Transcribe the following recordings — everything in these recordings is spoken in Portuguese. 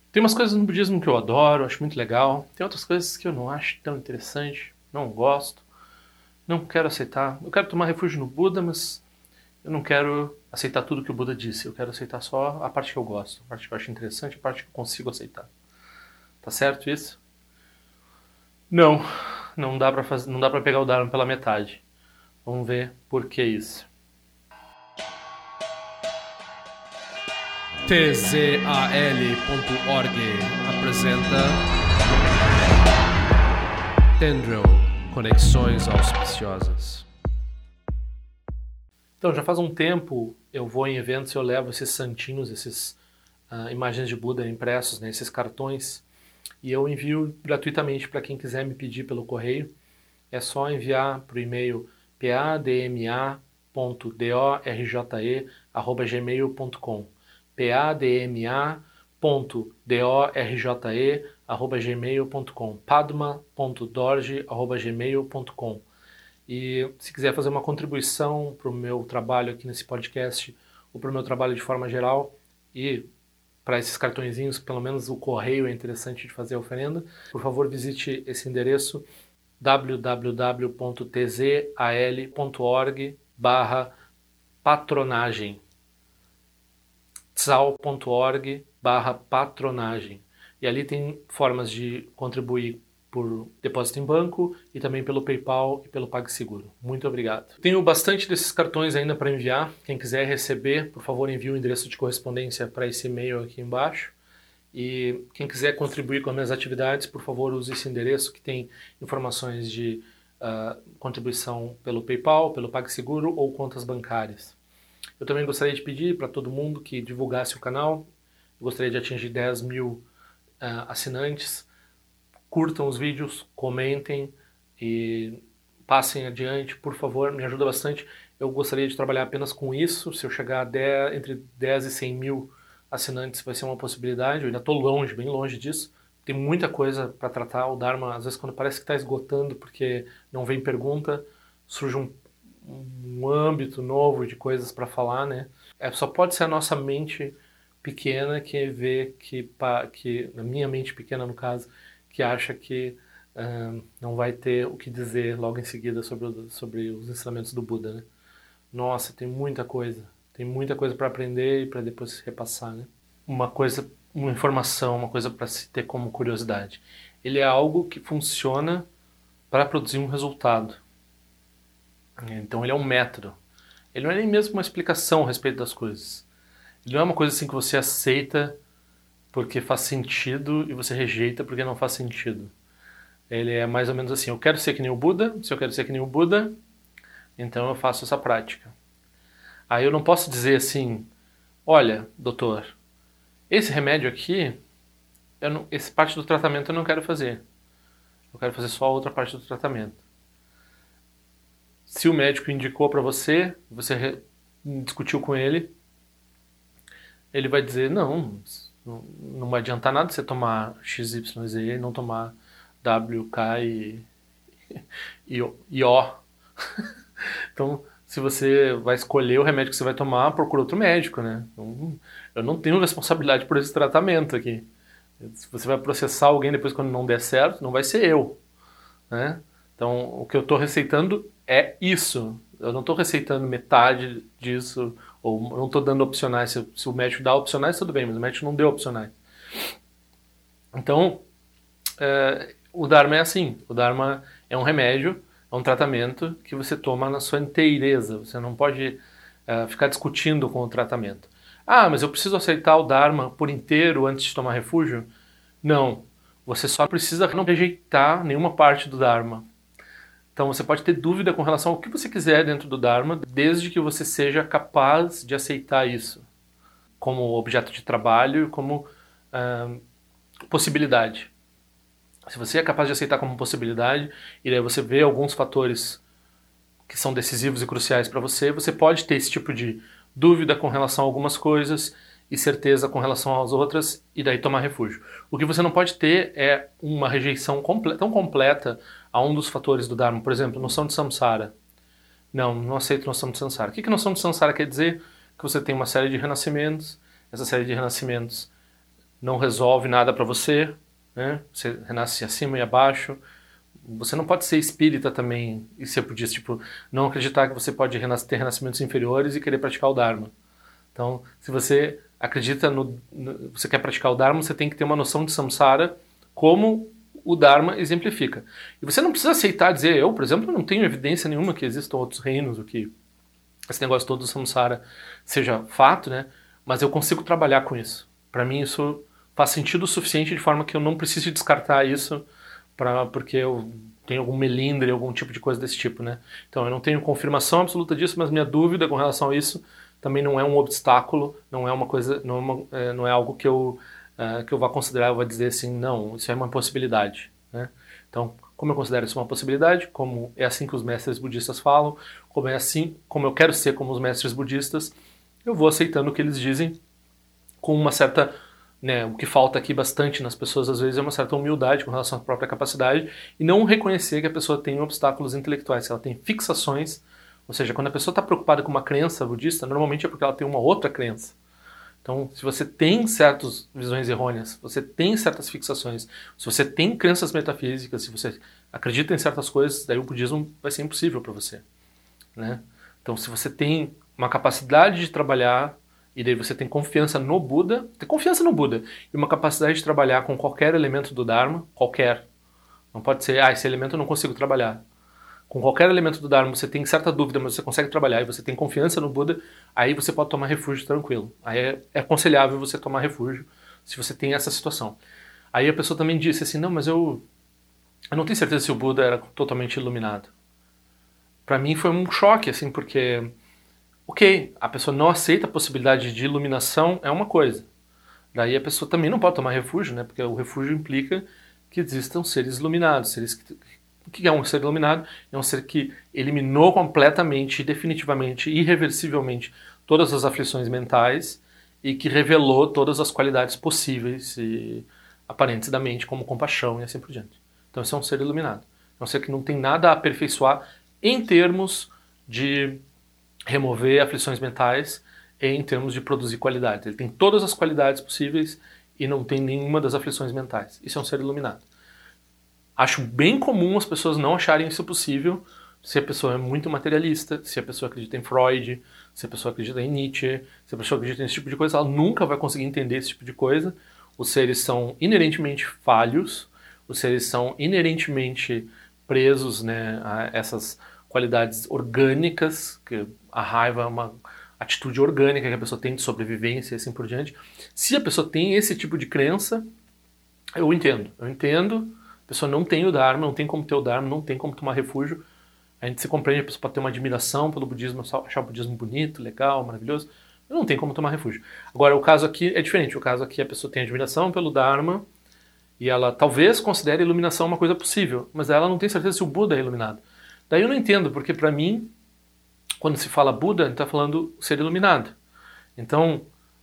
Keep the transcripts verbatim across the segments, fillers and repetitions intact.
Tem umas coisas no budismo que eu adoro, acho muito legal. Tem outras coisas que eu não acho tão interessante, não gosto, não quero aceitar. Eu quero tomar refúgio no Buda, mas eu não quero aceitar tudo que o Buda disse. Eu quero aceitar só a parte que eu gosto, a parte que eu acho interessante, a parte que eu consigo aceitar. Tá certo isso? Não, não dá pra fazer, não dá para pegar o Dharma pela metade. Vamos ver por que isso. T Z A L ponto org apresenta Tendril, Conexões Auspiciosas. Então, já faz um tempo eu vou em eventos e eu levo esses santinhos, esses uh, imagens de Buda impressos, né, esses cartões, e eu envio gratuitamente para quem quiser me pedir pelo correio. É só enviar para o e-mail padma ponto dorje arroba gmail ponto com padma ponto dorje arroba gmail ponto com padma ponto dorje arroba gmail ponto com. E se quiser fazer uma contribuição para o meu trabalho aqui nesse podcast ou para o meu trabalho de forma geral e para esses cartõezinhos, pelo menos o correio é interessante de fazer a oferenda, por favor visite esse endereço w w w ponto t z a l ponto org barra patronagem tzal ponto org barra patronagem. E ali tem formas de contribuir por depósito em banco e também pelo PayPal e pelo PagSeguro. Muito obrigado. Tenho bastante desses cartões ainda para enviar. Quem quiser receber, por favor, envie o endereço de correspondência para esse e-mail aqui embaixo. E quem quiser contribuir com as minhas atividades, por favor, use esse endereço que tem informações de uh, contribuição pelo PayPal, pelo PagSeguro ou contas bancárias. Eu também gostaria de pedir para todo mundo que divulgasse o canal. Eu gostaria de atingir dez mil uh, assinantes. Curtam os vídeos, comentem e passem adiante, por favor, me ajuda bastante. Eu gostaria de trabalhar apenas com isso. Se eu chegar a dez, entre dez e cem mil assinantes vai ser uma possibilidade. Eu ainda estou longe, bem longe disso. Tem muita coisa para tratar. O Dharma, às vezes, quando parece que está esgotando porque não vem pergunta, surge um, um âmbito novo de coisas para falar, né? É, só pode ser a nossa mente pequena que vê que, que, na minha mente pequena no caso, que acha que uh, não vai ter o que dizer logo em seguida sobre, sobre os ensinamentos do Buda, né? Nossa, tem muita coisa. Tem muita coisa para aprender e para depois se repassar, né? Uma coisa, uma informação, uma coisa para se ter como curiosidade. Ele é algo que funciona para produzir um resultado. Então ele é um método. Ele não é nem mesmo uma explicação a respeito das coisas. Ele não é uma coisa assim que você aceita porque faz sentido e você rejeita porque não faz sentido. Ele é mais ou menos assim, eu quero ser que nem o Buda, se eu quero ser que nem o Buda, então eu faço essa prática. Aí eu não posso dizer assim, olha, doutor, esse remédio aqui, eu não, essa parte do tratamento eu não quero fazer. Eu quero fazer só a outra parte do tratamento. Se o médico indicou para você, você re, discutiu com ele, ele vai dizer, não, não, não vai adiantar nada você tomar X Y Z e não tomar W, K e, e, e O. Então, se você vai escolher o remédio que você vai tomar, procura outro médico, né? Então, eu não tenho responsabilidade por esse tratamento aqui. Se você vai processar alguém depois quando não der certo, não vai ser eu, né? Então, o que eu estou receitando é isso. Eu não estou receitando metade disso, ou não estou dando opcionais. Se, se o médico dá opcionais, tudo bem, mas o médico não deu opcionais. Então, é, o Dharma é assim. O Dharma é um remédio, é um tratamento que você toma na sua inteireza. Você não pode é, ficar discutindo com o tratamento. Ah, mas eu preciso aceitar o Dharma por inteiro antes de tomar refúgio? Não. Você só precisa não rejeitar nenhuma parte do Dharma. Então você pode ter dúvida com relação ao que você quiser dentro do Dharma, desde que você seja capaz de aceitar isso como objeto de trabalho e como uh, possibilidade. Se você é capaz de aceitar como possibilidade, e daí você vê alguns fatores que são decisivos e cruciais para você, você pode ter esse tipo de dúvida com relação a algumas coisas e certeza com relação às outras, e daí tomar refúgio. O que você não pode ter é uma rejeição comple- tão completa a um dos fatores do Dharma. Por exemplo, noção de samsara. Não, não aceito noção de samsara. O que, que noção de samsara quer dizer? Que você tem uma série de renascimentos, essa série de renascimentos não resolve nada para você, né? Você renasce acima e abaixo. Você não pode ser espírita também e ser budista, tipo, não acreditar que você pode renas- ter renascimentos inferiores e querer praticar o Dharma. Então, se você acredita no, no... você quer praticar o Dharma, você tem que ter uma noção de samsara como o Dharma exemplifica. E você não precisa aceitar, dizer, eu, por exemplo, não tenho evidência nenhuma que existam outros reinos, ou que esse negócio todo do samsara seja fato, né? Mas eu consigo trabalhar com isso. Para mim isso faz sentido o suficiente de forma que eu não preciso descartar isso pra, porque eu tenho algum melindre, algum tipo de coisa desse tipo, né? Então eu não tenho confirmação absoluta disso, mas minha dúvida com relação a isso também não é um obstáculo, não é uma coisa, não é, uma, é, não é algo que eu, uh, que eu vá considerar, eu vou dizer assim, não, isso é uma possibilidade, né? Então, como eu considero isso uma possibilidade, como é assim que os mestres budistas falam, como é assim, como eu quero ser como os mestres budistas, eu vou aceitando o que eles dizem com uma certa, né, o que falta aqui bastante nas pessoas às vezes é uma certa humildade com relação à própria capacidade e não reconhecer que a pessoa tem obstáculos intelectuais, que ela tem fixações, ou seja, quando a pessoa está preocupada com uma crença budista, normalmente é porque ela tem uma outra crença. Então, se você tem certas visões errôneas, você tem certas fixações, se você tem crenças metafísicas, se você acredita em certas coisas, daí o budismo vai ser impossível para você, né? Então, se você tem uma capacidade de trabalhar, e daí você tem confiança no Buda, tem confiança no Buda, e uma capacidade de trabalhar com qualquer elemento do Dharma, qualquer, não pode ser, ah, esse elemento eu não consigo trabalhar. Com qualquer elemento do Dharma, você tem certa dúvida, mas você consegue trabalhar e você tem confiança no Buda, aí você pode tomar refúgio tranquilo. Aí é, é aconselhável você tomar refúgio se você tem essa situação. Aí a pessoa também disse assim, não, mas eu, eu não tenho certeza se o Buda era totalmente iluminado. Para mim foi um choque, assim, porque, ok, a pessoa não aceita a possibilidade de iluminação, é uma coisa. Daí a pessoa também não pode tomar refúgio, né, porque o refúgio implica que existam seres iluminados, seres que... O que é um ser iluminado? É um ser que eliminou completamente, definitivamente, irreversivelmente todas as aflições mentais e que revelou todas as qualidades possíveis e aparentes da mente, como compaixão e assim por diante. Então esse é um ser iluminado. É um ser que não tem nada a aperfeiçoar em termos de remover aflições mentais e em termos de produzir qualidades. Ele tem todas as qualidades possíveis e não tem nenhuma das aflições mentais. Isso é um ser iluminado. Acho bem comum as pessoas não acharem isso possível se a pessoa é muito materialista, se a pessoa acredita em Freud, se a pessoa acredita em Nietzsche, se a pessoa acredita nesse tipo de coisa, ela nunca vai conseguir entender esse tipo de coisa. Os seres são inerentemente falhos, os seres são inerentemente presos, né, a essas qualidades orgânicas, que a raiva é uma atitude orgânica que a pessoa tem de sobrevivência e assim por diante. Se a pessoa tem esse tipo de crença, eu entendo, eu entendo. A pessoa não tem o Dharma, não tem como ter o Dharma, não tem como tomar refúgio. A gente se compreende, a pessoa pode ter uma admiração pelo budismo, achar o budismo bonito, legal, maravilhoso, mas não tem como tomar refúgio. Agora, o caso aqui é diferente. O caso aqui, a pessoa tem admiração pelo Dharma e ela talvez considere a iluminação uma coisa possível, mas ela não tem certeza se o Buda é iluminado. Daí eu não entendo, porque para mim, quando se fala Buda, a gente está falando ser iluminado. Então,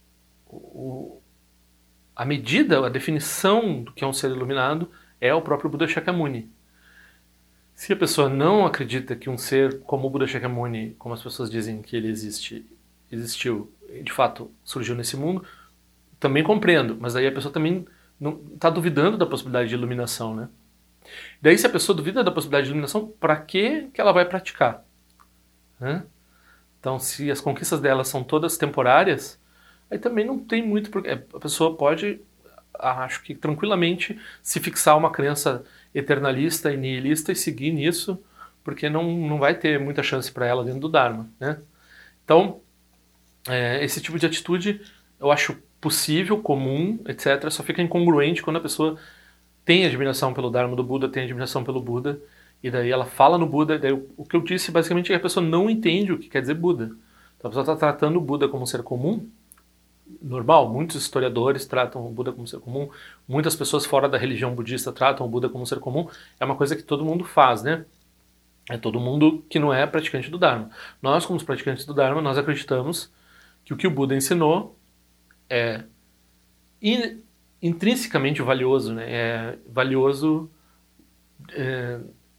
o, a medida, a definição do que é um ser iluminado é o próprio Buda Shakyamuni. Se a pessoa não acredita que um ser como o Buda Shakyamuni, como as pessoas dizem que ele existe, existiu, de fato surgiu nesse mundo, também compreendo, mas aí a pessoa também está duvidando da possibilidade de iluminação, né? Daí se a pessoa duvida da possibilidade de iluminação, para que que ela vai praticar? Né? Então se as conquistas dela são todas temporárias, aí também não tem muito, porque a pessoa pode... acho que tranquilamente se fixar uma crença eternalista e nihilista e seguir nisso, porque não, não vai ter muita chance para ela dentro do Dharma, né? Então, é, esse tipo de atitude eu acho possível, comum, etcétera. Só fica incongruente quando a pessoa tem admiração pelo Dharma do Buda, tem admiração pelo Buda, e daí ela fala no Buda, daí o, o que eu disse basicamente é que a pessoa não entende o que quer dizer Buda. Então a pessoa está tratando o Buda como um ser comum, normal, muitos historiadores tratam o Buda como ser comum, muitas pessoas fora da religião budista tratam o Buda como ser comum, é uma coisa que todo mundo faz, né? É todo mundo que não é praticante do Dharma. Nós, como os praticantes do Dharma, nós acreditamos que o que o Buda ensinou é in, intrinsecamente valioso, né? É valioso... É,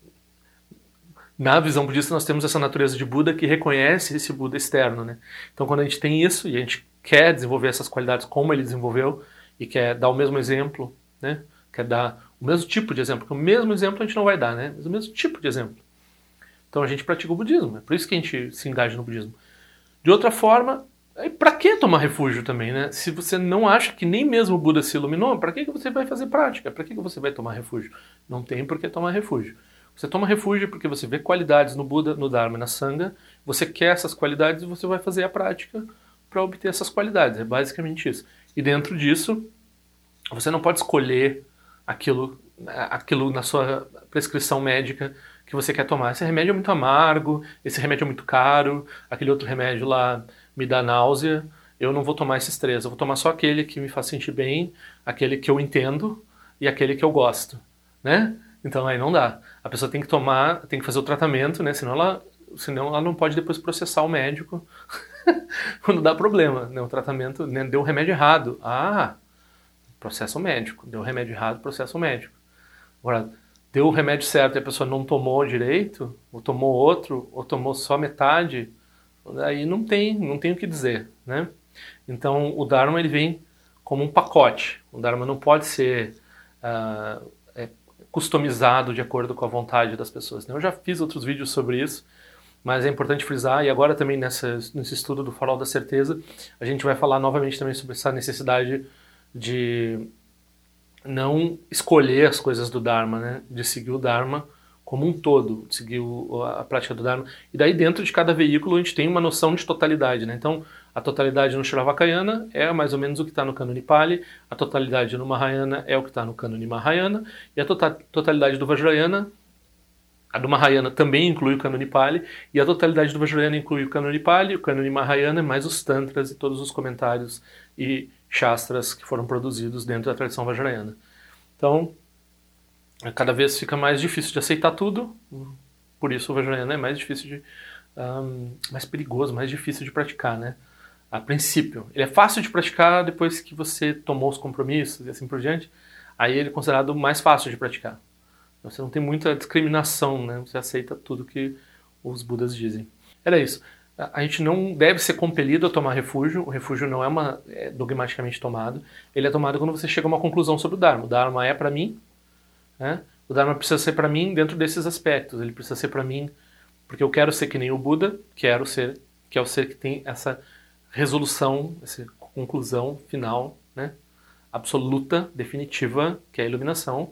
na visão budista nós temos essa natureza de Buda que reconhece esse Buda externo, né? Então quando a gente tem isso e a gente quer desenvolver essas qualidades como ele desenvolveu, e quer dar o mesmo exemplo, né? Quer dar o mesmo tipo de exemplo, porque o mesmo exemplo a gente não vai dar, né? Mas o mesmo tipo de exemplo. Então a gente pratica o budismo, é por isso que a gente se engaja no budismo. De outra forma, para que tomar refúgio também, né? Se você não acha que nem mesmo o Buda se iluminou, para que você vai fazer prática? Para que você vai tomar refúgio? Não tem por que tomar refúgio. Você toma refúgio porque você vê qualidades no Buda, no Dharma e na Sangha, você quer essas qualidades e você vai fazer a prática para obter essas qualidades. É basicamente isso. E dentro disso, você não pode escolher aquilo, aquilo na sua prescrição médica que você quer tomar. Esse remédio é muito amargo, esse remédio é muito caro, aquele outro remédio lá me dá náusea, eu não vou tomar esses três, eu vou tomar só aquele que me faz sentir bem, aquele que eu entendo e aquele que eu gosto, né? Então aí não dá. A pessoa tem que tomar, tem que fazer o tratamento, né? Senão ela, senão ela não pode depois processar o médico quando dá problema, né? O tratamento, né? Deu o remédio errado. Ah, processa o médico. Deu o remédio errado, processa o médico. Agora, deu o remédio certo e a pessoa não tomou direito, ou tomou outro, ou tomou só metade, aí não tem, não tem o que dizer, né? Então o Dharma ele vem como um pacote. O Dharma não pode ser uh, é, customizado de acordo com a vontade das pessoas, né? Eu já fiz outros vídeos sobre isso, mas é importante frisar, e agora também nessa, nesse estudo do Farol da Certeza, a gente vai falar novamente também sobre essa necessidade de não escolher as coisas do Dharma, né? De seguir o Dharma como um todo, de seguir o, a prática do Dharma. E daí dentro de cada veículo a gente tem uma noção de totalidade, né? Então a totalidade no Shravakayana é mais ou menos o que está no Cânone Pali, a totalidade no Mahayana é o que está no Cânone Mahayana, e a tota, totalidade do Vajrayana, a do Mahayana também inclui o Cânone Pali, e a totalidade do Vajrayana inclui o Cânone Pali, o Cânone Mahayana, mais os Tantras e todos os comentários e Shastras que foram produzidos dentro da tradição Vajrayana. Então, cada vez fica mais difícil de aceitar tudo, por isso o Vajrayana é mais difícil de, um, mais perigoso, mais difícil de praticar, né? A princípio. Ele é fácil de praticar depois que você tomou os compromissos e assim por diante, aí ele é considerado mais fácil de praticar. Você não tem muita discriminação, né? Você aceita tudo que os Budas dizem. Era isso. A gente não deve ser compelido a tomar refúgio. O refúgio não é, uma, é dogmaticamente tomado. Ele é tomado quando você chega a uma conclusão sobre o Dharma. O Dharma é para mim, né? O Dharma precisa ser para mim dentro desses aspectos. Ele precisa ser para mim porque eu quero ser que nem o Buda, quero ser, que é o ser que tem essa resolução, essa conclusão final, né? Absoluta, definitiva, que é a iluminação.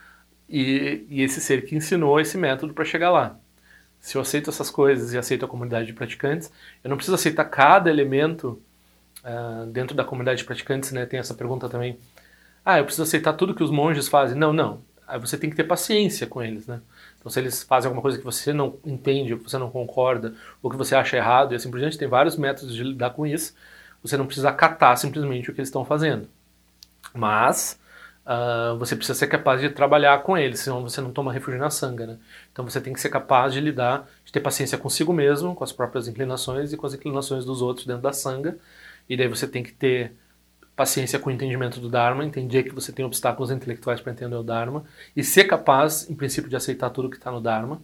E, e esse ser que ensinou esse método para chegar lá. Se eu aceito essas coisas e aceito a comunidade de praticantes, eu não preciso aceitar cada elemento uh, dentro da comunidade de praticantes, né? Tem essa pergunta também. Ah, eu preciso aceitar tudo que os monges fazem. Não, não. Aí você tem que ter paciência com eles, né? Então se eles fazem alguma coisa que você não entende, ou que você não concorda, ou que você acha errado, e assim por diante, tem vários métodos de lidar com isso. Você não precisa acatar simplesmente o que eles estão fazendo. Mas Uh, você precisa ser capaz de trabalhar com eles, senão você não toma refúgio na Sangha, né? Então você tem que ser capaz de lidar, de ter paciência consigo mesmo, com as próprias inclinações e com as inclinações dos outros dentro da Sangha, e daí você tem que ter paciência com o entendimento do Dharma, entender que você tem obstáculos intelectuais para entender o Dharma, e ser capaz, em princípio, de aceitar tudo que está no Dharma.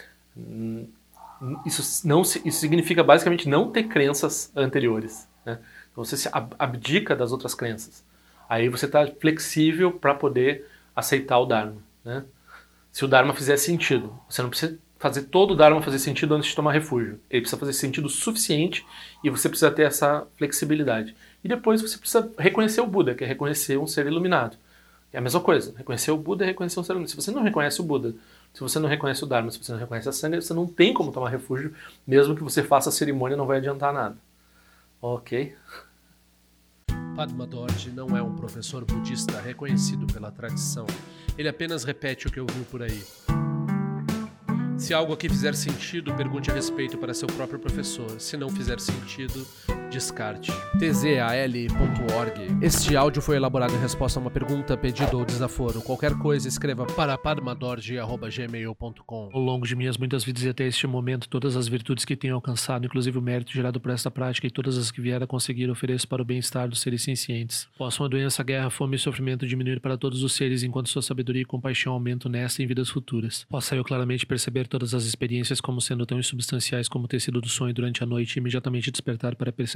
Isso, não, isso significa basicamente não ter crenças anteriores, né? Então você se abdica das outras crenças. Aí você está flexível para poder aceitar o Dharma, né? Se o Dharma fizer sentido, você não precisa fazer todo o Dharma fazer sentido antes de tomar refúgio. Ele precisa fazer sentido suficiente e você precisa ter essa flexibilidade. E depois você precisa reconhecer o Buda, que é reconhecer um ser iluminado. É a mesma coisa. Reconhecer o Buda é reconhecer um ser iluminado. Se você não reconhece o Buda, se você não reconhece o Dharma, se você não reconhece a Sangha, você não tem como tomar refúgio, mesmo que você faça a cerimônia, não vai adiantar nada. Ok? Padma Dorje não é um professor budista reconhecido pela tradição. Ele apenas repete o que ouviu por aí. Se algo aqui fizer sentido, pergunte a respeito para seu próprio professor. Se não fizer sentido, descarte. t z a l ponto org. Este áudio foi elaborado em resposta a uma pergunta, pedido ou desaforo. Qualquer coisa, escreva para padmadorje arroba gmail ponto com. Ao longo de minhas muitas vidas e até este momento, todas as virtudes que tenho alcançado, inclusive o mérito gerado por esta prática e todas as que vier a conseguir, ofereço para o bem-estar dos seres sencientes. Possam a doença, a guerra, a fome e o sofrimento diminuir para todos os seres, enquanto sua sabedoria e compaixão aumentam nesta e em vidas futuras. Possa eu claramente perceber todas as experiências como sendo tão insubstanciais como o tecido do sonho durante a noite e imediatamente despertar para perceber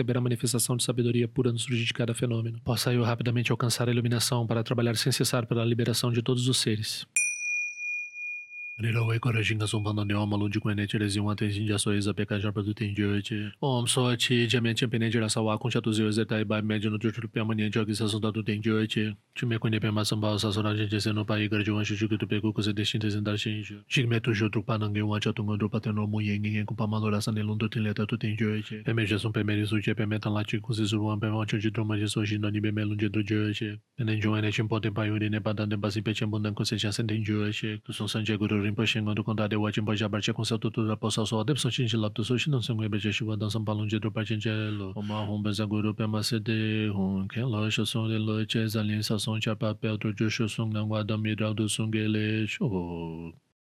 perceber a manifestação de sabedoria pura no surgir de cada fenômeno. Possa eu rapidamente alcançar a iluminação para trabalhar sem cessar pela liberação de todos os seres. Nirawe Korajinga Sumpano Neoma Lundi Kwene Cherezi Wante Jinja Soeza Pekajar Padu Tenjote. Om Sochi Jamen Champene Jirasawa Kunchatu Zio Zetai Bai Mediano Jutu Pemani Jogi Sasundatu Tenjote. Chume Kwene Pema Sambao Sasura Jese no Pai Garjuan Shujuku Peku Kuse Destintes Indar Shinju. Jigmetu Jutru Panangue Wachatungo do Pateno Muyengi Kupamalora Sanelundo Tileta Tu Tenjote. Pemejasun Pemeri Suche Pemetan Lati Kusizuruan Pemancho de Druma de Sojino Nibe Melunde do Jote. Enenjoane Chimpote Payuri Nepadan de Basipechambundan Kuseja Sentenjote. Kusun Sanjaguru Rinpoche do Condado de Wachimbo Jabarche com seu tutor da Poça Sol, Depson Chinchilapto Sushi, não se mueve de chuva, dançam balão de dropa Chinchelo, uma rumba Zaguru, Pema C D, Rum, Ken Locha, Som de Loche, Zalin, Sasson, Tia Papel, Trojo, Sung, Nanguada, Midral do Sungele, Show.